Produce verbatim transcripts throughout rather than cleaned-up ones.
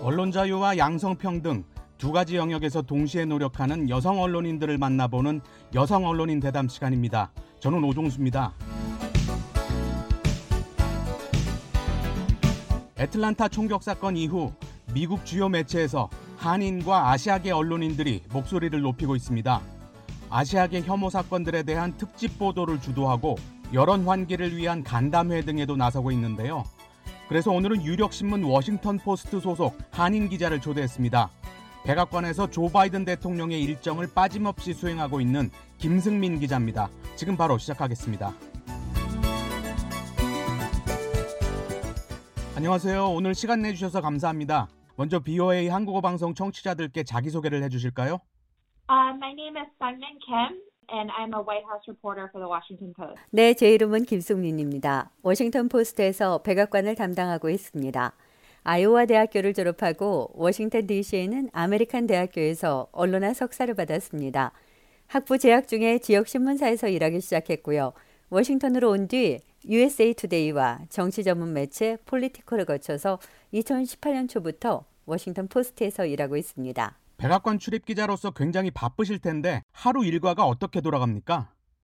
언론 자유와 양성평등 두 가지 영역에서 동시에 노력하는 여성 언론인들을 만나보는 여성 언론인 대담 시간입니다. 저는 오종수입니다. 애틀란타 총격 사건 이후 미국 주요 매체에서 한인과 아시아계 언론인들이 목소리를 높이고 있습니다. 아시아계 혐오 사건들에 대한 특집 보도를 주도하고 여론 환기를 위한 간담회 등에도 나서고 있는데요. 그래서 오늘은 유력신문 워싱턴 포스트 소속 한인 기자를 초대했습니다. 백악관에서 조 바이든 대통령의 일정을 빠짐없이 수행하고 있는 김승민 기자입니다. 지금 바로 시작하겠습니다. 안녕하세요. 오늘 시간 내주셔서 감사합니다. 먼저 비오에이 한국어 방송 청취자들께 자기소개를 해주실까요? Uh, my name is Sungmin Kim, and I'm a White House reporter for the Washington Post. 네, 제 이름은 김승민입니다. 워싱턴 포스트에서 백악관을 담당하고 있습니다. 아이오와 대학교를 졸업하고 워싱턴 디씨에는 아메리칸 대학교에서 언론학 석사를 받았습니다. 학부 재학 중에 지역 신문사에서 일하기 시작했고요. 워싱턴으로 온 뒤 유에스에이 투데이와 정치 전문 매체 폴리티컬을 거쳐서 이천십팔 년 초부터 워싱턴 포스트에서 일하고 있습니다. 백악관 출입 기자로서 굉장히 바쁘실 텐데 하루 일과가 어떻게 돌아갑니까?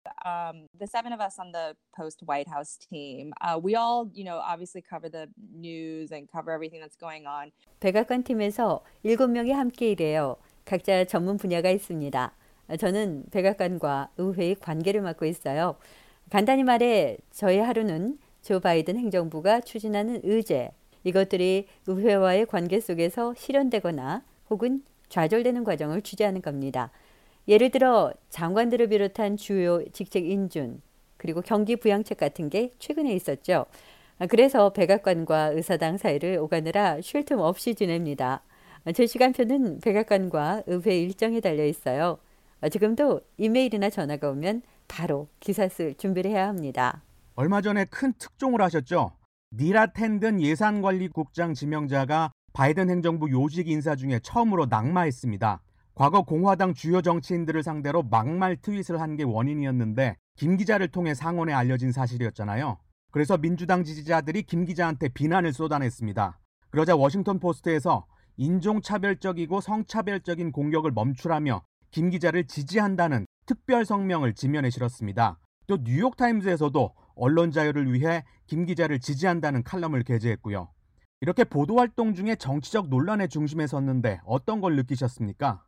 Um, the seven of us on the Post White House team, uh, we all, you know, obviously cover the news and cover everything that's going on. 백악관 팀에서 일곱 명이 함께 일해요. 각자 전문 분야가 있습니다. 저는 백악관과 의회의 관계를 맡고 있어요. 간단히 말해 저희 하루는 조 바이든 행정부가 추진하는 의제, 이것들이 의회와의 관계 속에서 실현되거나 혹은 좌절되는 과정을 취재하는 겁니다. 예를 들어 장관들을 비롯한 주요 직책 인준, 그리고 경기 부양책 같은 게 최근에 있었죠. 그래서 백악관과 의사당 사이를 오가느라 쉴 틈 없이 지냅니다. 제 시간표는 백악관과 의회 일정에 달려 있어요. 지금도 이메일이나 전화가 오면 바로 기사 쓸 준비를 해야 합니다. 얼마 전에 큰 특종을 하셨죠. 니라 텐든 예산관리국장 지명자가 바이든 행정부 요직 인사 중에 처음으로 낙마했습니다. 과거 공화당 주요 정치인들을 상대로 막말 트윗을 한 게 원인이었는데 김 기자를 통해 상원에 알려진 사실이었잖아요. 그래서 민주당 지지자들이 김 기자한테 비난을 쏟아냈습니다. 그러자 워싱턴 포스트에서 인종차별적이고 성차별적인 공격을 멈추라며 김 기자를 지지한다는 특별 성명을 지면에 실었습니다. 또 뉴욕타임즈에서도 언론 자유를 위해 김 기자를 지지한다는 칼럼을 게재했고요. 이렇게 보도활동 중에 정치적 논란의 중심에 섰는데 어떤 걸 느끼셨습니까?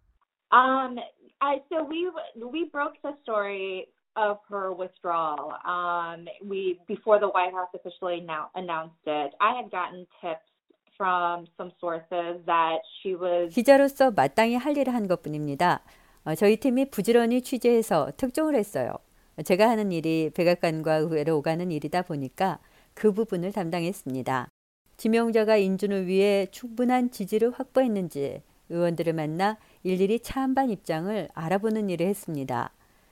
Um, I, so we we broke the story of her withdrawal. Um, we before the White House officially now announced it. I had gotten tips from some sources that she was. 기자로서 마땅히 할 일을 한 것뿐입니다. 어, 저희 팀이 부지런히 취재해서 특종을 했어요. 제가 하는 일이 백악관과 의회로 오가는 일이다 보니까 그 부분을 담당했습니다. 지명자가 인준을 위해 충분한 지지를 확보했는지 의원들을 만나 일일이 차안반 입장을 알아보는 일을 했습니다.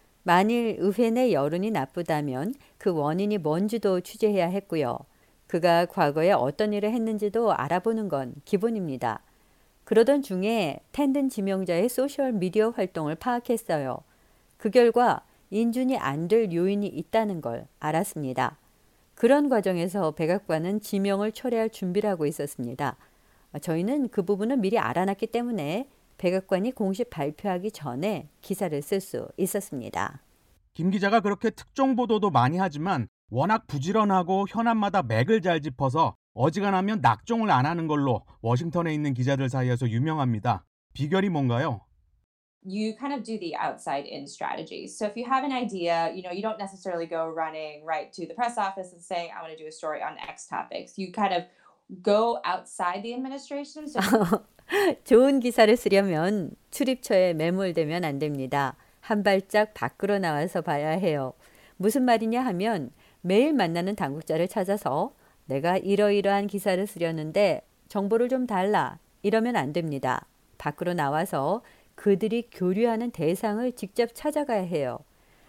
만일 의회 내 여론이 나쁘다면 그 원인이 뭔지도 취재해야 했고요. 그가 과거에 어떤 일을 했는지도 알아보는 건 기본입니다. 그러던 중에 텐든 지명자의 소셜미디어 활동을 파악했어요. 그 결과 인준이 안 될 요인이 있다는 걸 알았습니다. 그런 과정에서 백악관은 지명을 철회할 준비를 하고 있었습니다. 저희는 그 부분을 미리 알아놨기 때문에 백악관이 공식 발표하기 전에 기사를 쓸 수 있었습니다. 김 기자가 그렇게 특종 보도도 많이 하지만 워낙 부지런하고 현안마다 맥을 잘 짚어서 어지간하면 낙종을 안 하는 걸로 워싱턴에 있는 기자들 사이에서 유명합니다. 비결이 뭔가요? You kind of do the outside-in strategy. So if you have an idea, you know, you don't necessarily go running right to the press office and saying, I want to do a story on X topics. You kind of go outside the administration. So 좋은 기사를 쓰려면 출입처에 매몰되면 안 됩니다. 한 발짝 밖으로 나와서 봐야 해요. 무슨 말이냐 하면 매일 만나는 당국자를 찾아서 내가 이러이러한 기사를 쓰려는데 정보를 좀 달라 이러면 안 됩니다. 밖으로 나와서 그들이 교류하는 대상을 직접 찾아가야 해요.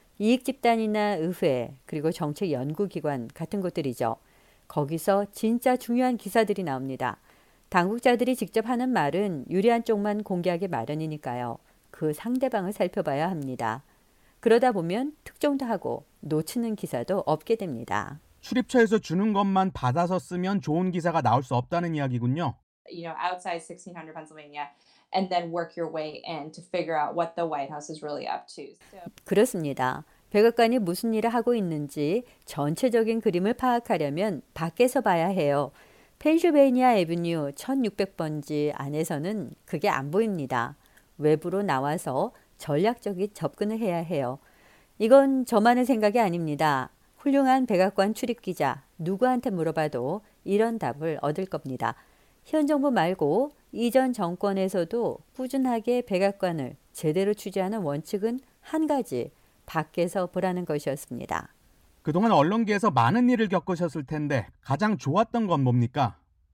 이익집단이나 의회 그리고 정책연구기관 같은 곳들이죠. 거기서 진짜 중요한 기사들이 나옵니다. 당국자들이 직접 하는 말은 유리한 쪽만 공개하기 마련이니까요. 그 상대방을 살펴봐야 합니다. 그러다 보면 특종도 하고 놓치는 기사도 없게 됩니다. 출입처에서 주는 것만 받아서 쓰면 좋은 기사가 나올 수 없다는 이야기군요. you know, outside sixteen hundred Pennsylvania, and then work your way in to figure out what the White House is really up to. So. 그렇습니다. 백악관이 무슨 일을 하고 있는지 전체적인 그림을 파악하려면 밖에서 봐야 해요. 펜실베이니아 애비뉴 천육백 번지 안에서는 그게 안 보입니다. 외부로 나와서 전략적인 접근을 해야 해요. 이건 저만의 생각이 아닙니다. 훌륭한 백악관 출입기자 누구한테 물어봐도 이런 답을 얻을 겁니다. 현 정부 말고 이전 정권에서도 꾸준하게 백악관을 제대로 취재하는 원칙은 한 가지, 밖에서 보라는 것이었습니다. 그동안 언론계에서 많은 일을 겪으셨을 텐데 가장 좋았던 건 뭡니까?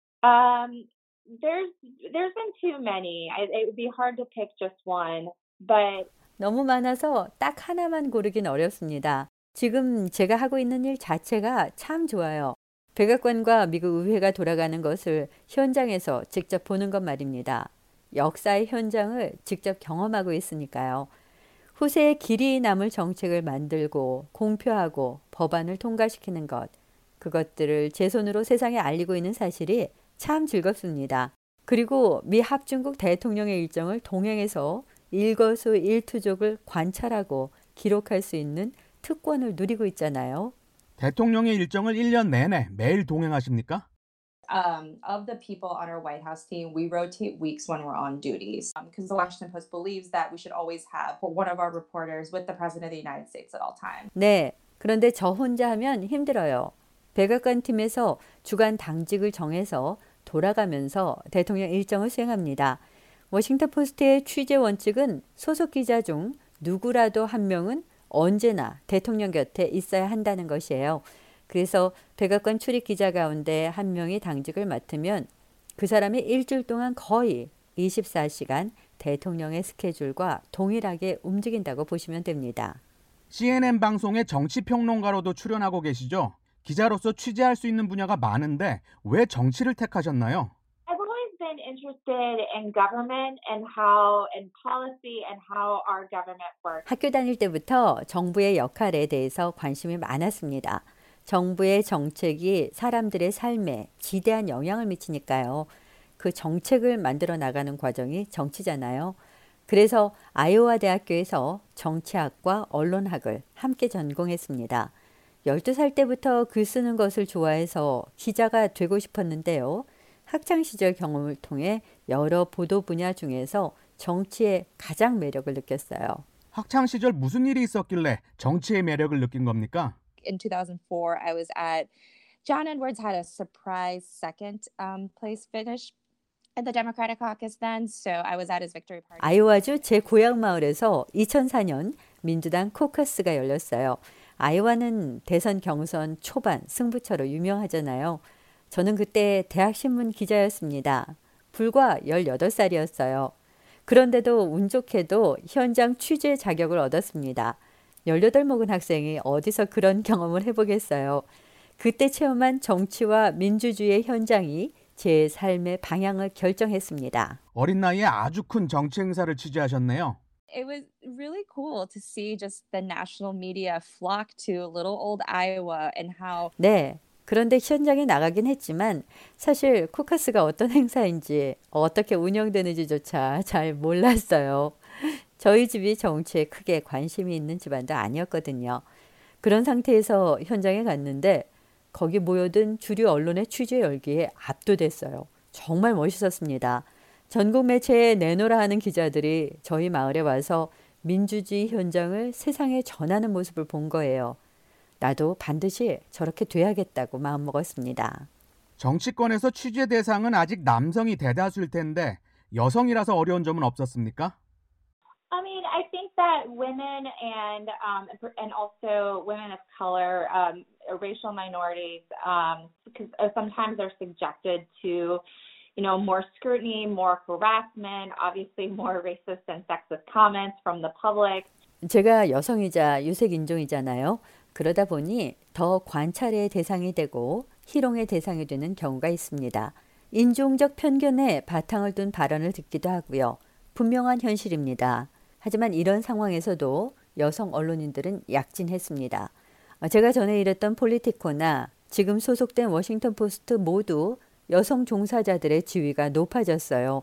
Um, there's there's been too many. I, it would be hard to pick just one, but 너무 많아서 딱 하나만 고르긴 어렵습니다. 지금 제가 하고 있는 일 자체가 참 좋아요. 백악관과 미국 의회가 돌아가는 것을 현장에서 직접 보는 것 말입니다. 역사의 현장을 직접 경험하고 있으니까요. 후세에 길이 남을 정책을 만들고 공표하고 법안을 통과시키는 것, 그것들을 제 손으로 세상에 알리고 있는 사실이 참 즐겁습니다. 그리고 미 합중국 대통령의 일정을 동행해서 일거수일투족을 관찰하고 기록할 수 있는 특권을 누리고 있잖아요. 대통령의 일정을 일 년 내내 매일 동행하십니까? Um, of the people on our White House team, we rotate weeks when we're on duties because the Washington Post believes that we should always have one of our reporters with the President of the United States at all times. 네, 그런데 저 혼자 하면 힘들어요. 백악관 팀에서 주간 당직을 정해서 돌아가면서 대통령 일정을 수행합니다. 워싱턴 포스트의 취재 원칙은 소속 기자 중 누구라도 한 명은 언제나 대통령 곁에 있어야 한다는 것이에요. 그래서 백악관 출입 기자 가운데 한 명이 당직을 맡으면 그 사람이 일주일 동안 거의 이십사 시간 대통령의 스케줄과 동일하게 움직인다고 보시면 됩니다. 씨엔엔 방송의 정치평론가로도 출연하고 계시죠? 기자로서 취재할 수 있는 분야가 많은데 왜 정치를 택하셨나요? I've always been interested in government and how and policy and how our government works. 학교 다닐 때부터 정부의 역할에 대해서 관심이 많았습니다. 정부의 정책이 사람들의 삶에 지대한 영향을 미치니까요. 그 정책을 만들어 나가는 과정이 정치잖아요. 그래서 아이오와 대학교에서 정치학과 언론학을 함께 전공했습니다. 열두 살 때부터 글 쓰는 것을 좋아해서 기자가 되고 싶었는데요. 학창시절 경험을 통해 여러 보도 분야 중에서 정치의 가장 매력을 느꼈어요. 학창시절 무슨 일이 있었길래 정치의 매력을 느낀 겁니까? In two thousand four, I was at John Edwards had a surprise second um, place finish at the Democratic caucus then, so I was at his victory party. 아이오와주 제 고향 마을에서 이천사 년 민주당 코커스가 열렸어요. 아이오와는 대선 경선 초반 승부처로 유명하잖아요. 저는 그때 대학신문 기자였습니다. 불과 열여덟 살이었어요. 그런데도 운 좋게도 현장 취재 자격을 얻었습니다. 열여덟 먹은 학생이 어디서 그런 경험을 해보겠어요. 그때 체험한 정치와 민주주의의 현장이 제 삶의 방향을 결정했습니다. 어린 나이에 아주 큰 정치 행사를 취재하셨네요. It was really cool to see just the national media flock to little old Iowa and how 네, 그런데 현장에 나가긴 했지만 사실 코커스가 어떤 행사인지 어떻게 운영되는지조차 잘 몰랐어요. 저희 집이 정치에 크게 관심이 있는 집안도 아니었거든요. 그런 상태에서 현장에 갔는데 거기 모여든 주류 언론의 취재 열기에 압도됐어요. 정말 멋있었습니다. 전국 매체에 내놓으라 하는 기자들이 저희 마을에 와서 민주주의 현장을 세상에 전하는 모습을 본 거예요. 나도 반드시 저렇게 돼야겠다고 마음먹었습니다. 정치권에서 취재 대상은 아직 남성이 대다수일 텐데 여성이라서 어려운 점은 없었습니까? I mean, I think that women and um, and also women of color, um, racial minorities, um, because sometimes they're subjected to, you know, more scrutiny, more harassment, obviously more racist and sexist comments from the public. 제가 여성이자 유색인종이잖아요. 그러다 보니 더 관찰의 대상이 되고 희롱의 대상이 되는 경우가 있습니다. 인종적 편견에 바탕을 둔 발언을 듣기도 하고요. 분명한 현실입니다. 하지만 이런 상황에서도 여성 언론인들은 약진했습니다. 제가 전에 일했던 폴리티코나 지금 소속된 워싱턴 포스트 모두 여성 종사자들의 지위가 높아졌어요.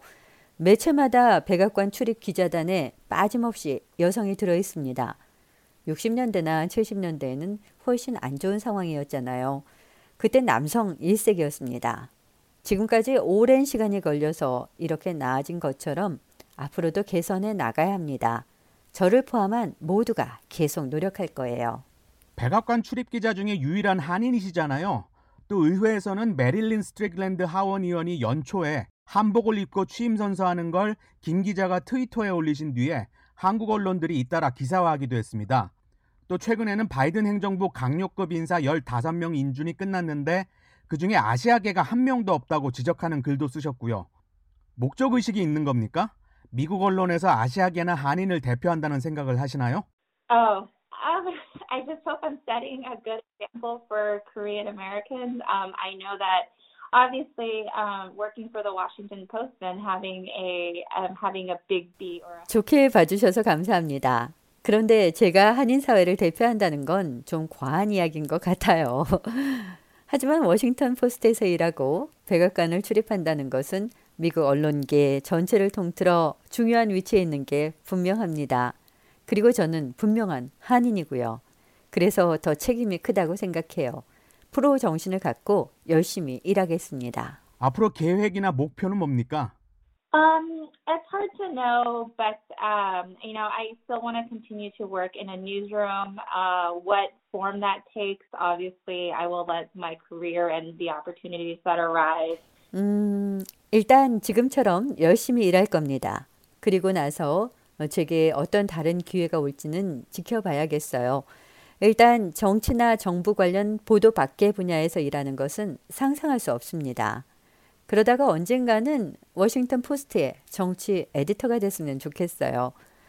매체마다 백악관 출입 기자단에 빠짐없이 여성이 들어 있습니다. 육십 년대나 칠십 년대에는 훨씬 안 좋은 상황이었잖아요. 그때 남성 일색이었습니다. 지금까지 오랜 시간이 걸려서 이렇게 나아진 것처럼 앞으로도 개선해 나가야 합니다. 저를 포함한 모두가 계속 노력할 거예요. 백악관 출입 기자 중에 유일한 한인이시잖아요. 또 의회에서는 메릴린 스트릭랜드 하원 의원이 연초에 한복을 입고 취임 선서하는 걸 김 기자가 트위터에 올리신 뒤에 한국 언론들이 잇따라 기사화하기도 했습니다. 또 최근에는 바이든 행정부 강력급 인사 열다섯 명 인준이 끝났는데 그중에 아시아계가 한 명도 없다고 지적하는 글도 쓰셨고요. 목적의식이 있는 겁니까? 미국 언론에서 아시아계나 한인을 대표한다는 생각을 하시나요? Oh, um, I just hope I'm setting a good example for Korean Americans. Um, I know that obviously um, working for the Washington Post and having a um, having a big B or a 좋게 봐주셔서 감사합니다. 그런데 제가 한인 사회를 대표한다는 건 좀 과한 이야기인 것 같아요. 하지만 워싱턴 포스트에서 일하고 백악관을 출입한다는 것은 미국 언론계 전체를 통틀어 중요한 위치에 있는 게 분명합니다. 그리고 저는 분명한 한인이고요. 그래서 더 책임이 크다고 생각해요. 프로 정신을 갖고 열심히 일하겠습니다. 앞으로 계획이나 목표는 뭡니까? Um, it's hard to know, but um, you know, I still want to continue to work in a newsroom. Uh, what form that takes, obviously, I will let my career and the opportunities that arise. 음, 일단 지금처럼 열심히 일할 겁니다. 그리고 나서 제게 어떤 다른 기회가 올지는 지켜봐야겠어요. 일단 정치나 정부 관련 보도 밖의 분야에서 일하는 것은 상상할 수 없습니다. 그러다가 언젠가는 워싱턴 포스트의 정치 에디터가 됐으면 좋겠어요.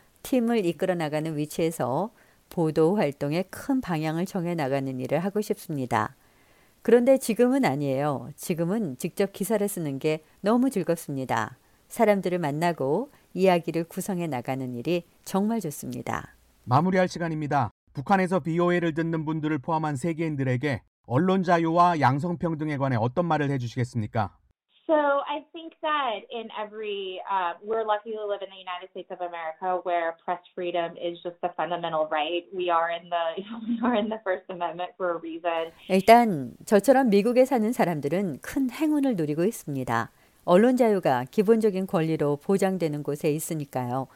팀을 이끌어 나가는 위치에서 보도 활동의 큰 방향을 정해 나가는 일을 하고 싶습니다. 그런데 지금은 아니에요. 지금은 직접 기사를 쓰는 게 너무 즐겁습니다. 사람들을 만나고 이야기를 구성해 나가는 일이 정말 좋습니다. 마무리할 시간입니다. 북한에서 비오에이를 듣는 분들을 포함한 세계인들에게 언론 자유와 양성평등에 관해 어떤 말을 해주시겠습니까? So I think that in every, uh, we're lucky to live in the United States of America, where press freedom is just a fundamental right. We are in the we are in the First Amendment for a reason. 일단 저처럼 미국에 사는 사람들은 큰 행운을 누리고 있습니다. 언론 자유가 기본적인 권리로 보장되는 곳에 있으니까요.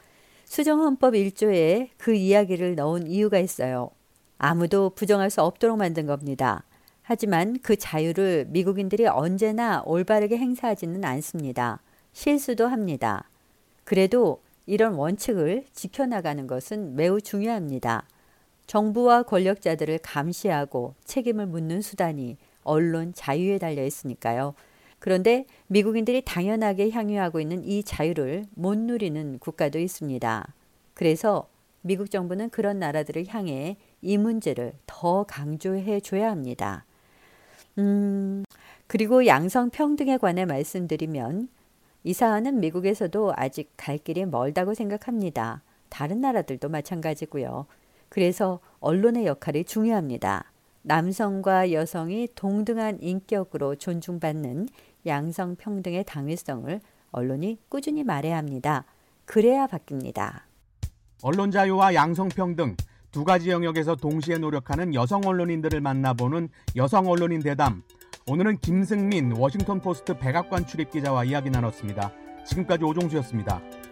수정헌법 일 조에 그 이야기를 넣은 이유가 있어요. 아무도 부정할 수 없도록 만든 겁니다. 하지만 그 자유를 미국인들이 언제나 올바르게 행사하지는 않습니다. 실수도 합니다. 그래도 이런 원칙을 지켜나가는 것은 매우 중요합니다. 정부와 권력자들을 감시하고 책임을 묻는 수단이 언론 자유에 달려 있으니까요. 그런데 미국인들이 당연하게 향유하고 있는 이 자유를 못 누리는 국가도 있습니다. 그래서 미국 정부는 그런 나라들을 향해 이 문제를 더 강조해 줘야 합니다. 음, 그리고 양성평등에 관해 말씀드리면 이 사안은 미국에서도 아직 갈 길이 멀다고 생각합니다. 다른 나라들도 마찬가지고요. 그래서 언론의 역할이 중요합니다. 남성과 여성이 동등한 인격으로 존중받는 양성평등의 당위성을 언론이 꾸준히 말해야 합니다. 그래야 바뀝니다. 언론 자유와 양성평등 두 가지 영역에서 동시에 노력하는 여성 언론인들을 만나보는 여성 언론인 대담. 오늘은 김승민 워싱턴 포스트 백악관 출입 기자와 이야기 나눴습니다. 지금까지 오종수였습니다.